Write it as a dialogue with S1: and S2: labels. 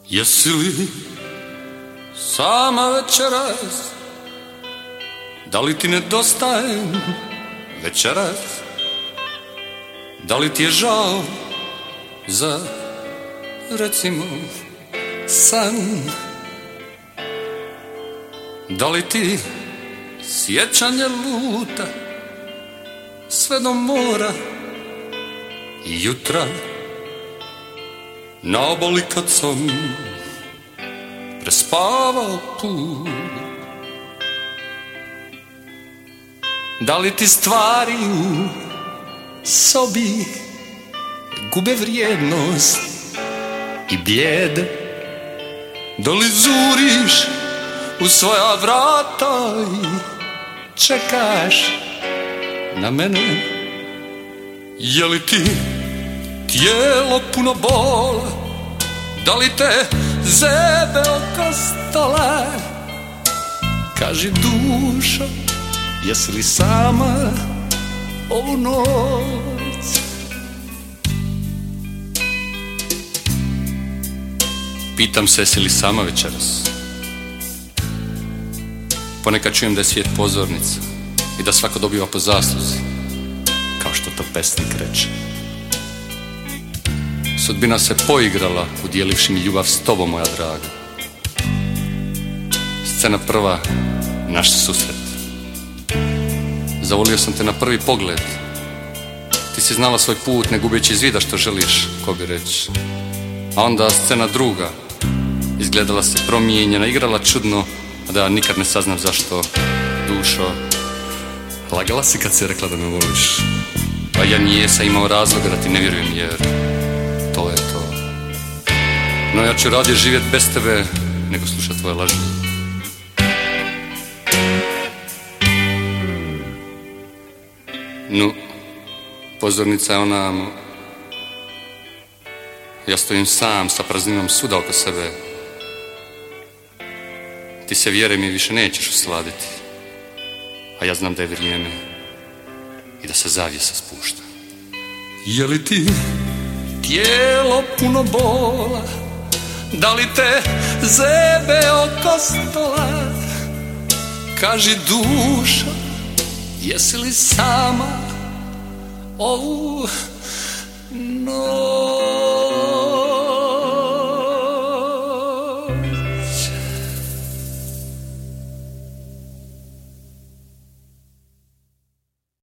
S1: Jesi li sama večeras? Da li ti nedostajem večeras? Da li ti je žao za, recimo, san? Da li ti sjećanje luta sve do mora i jutra na obali kad sam prespavao put? Da li ti stvari u sobi gube vrijednost i blijede? Da li zuriš u svoja vrata i čekaš na mene? Je li ti tijelo puno bola? Da li te zebe oko stola? Kaži dušo, jesi li sama ovu noć? Pitam se, jesi li sama večeras? Ponekad čujem da je svijet pozornica i da svako dobiva po zasluzi, kao što to pesnik reče. Sudbina se poigrala udjelivši mi ljubav s tobom, moja draga. Scena prva, naš susret. Zavolio sam te na prvi pogled. Ti si znala svoj put, ne gubeći iz vida što želiš, ko bi reći. A onda scena druga. Izgledala se promijenjena, igrala čudno, a da nikad ne saznam zašto. Dušo, lagala si kad si rekla da me voliš. A ja nijesam imao razloga da ti ne vjerujem, jer to je to. No ja ću radije živjet bez tebe nego slušat tvoje laži. No, pozornica je ona. Ja stojim sam sa prazninom svuda oko sebe. Ti se, vjeruj mi, više nećeš usladiti. A ja znam da je vrijeme i da se zavjesa spušta. Je li ti tijelo puno bola? Da li te zebe oko stola? Kaži dušo, jesi li sama ovu noć?